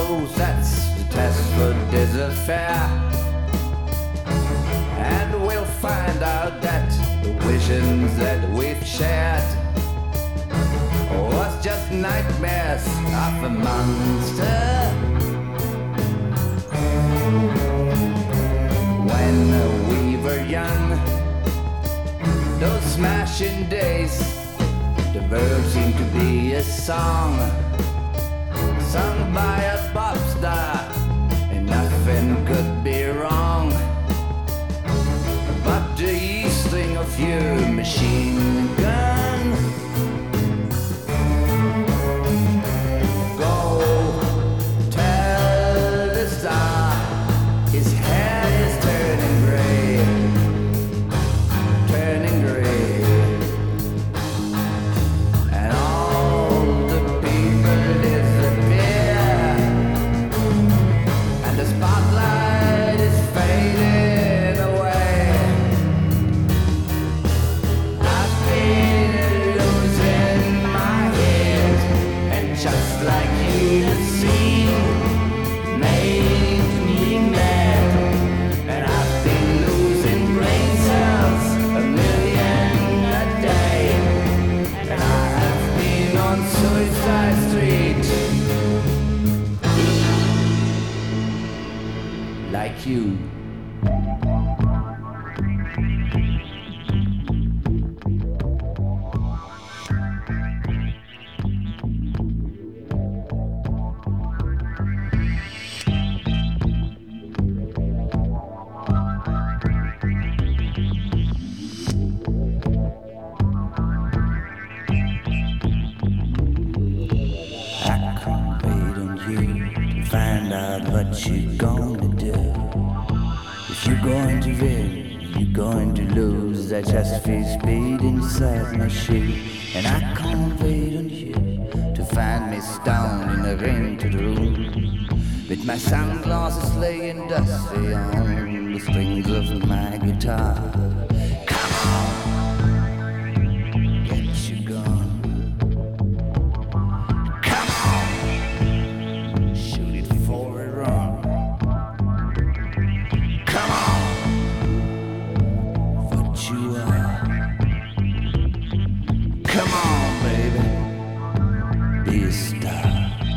suppose that's the test for desert fair. And we'll find out that the visions that we've shared was just nightmares of a monster. When we were young, those smashing days, the world seemed to be a song sung by a pop star, and nothing could be wrong. But the easting of your machine gun. Go tell the star his head is turning gray, turning gray. And all the people disappear, and the spotlight is fading away. I've been losing my head, and just like you, the scene made me mad. And I've been losing brain cells a million a day, and I have been on Suicide Street like you. I can't wait on you to find out what you're gonna do. If you're going to win, you're going to lose. I just feel speed inside my shoe. And I can't wait on you to find me stoned in the ring to the room, with my sunglasses laying dusty on the strings of my guitar. Come on, get you gone. Come on, shoot it for a run. Come on, what you are. Come on, baby, be a star.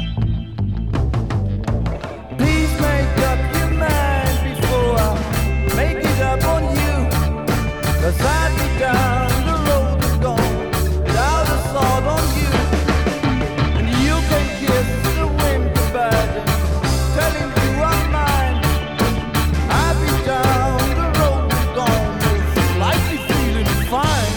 Please make up your mind before I make it up on you, 'cause I'd be down the road gone without a thought on you. And you can kiss the wind goodbye, telling you I'm mine. I'd be down the road gone, slightly feeling fine.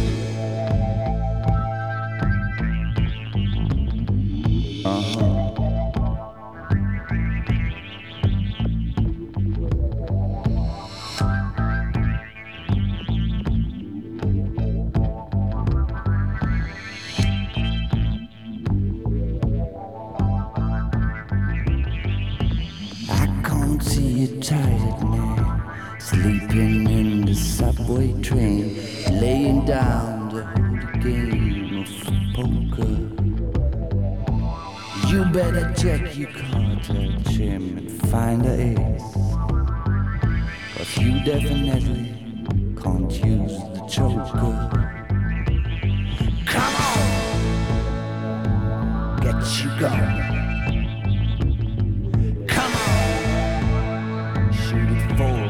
I can't see you tired man, sleeping in the subway train, laying down the whole game of poker. You better check your cards out, Jim, and find the ace, 'cause you definitely can't use the joker. Come on, get you going. Come on, shoot it forward.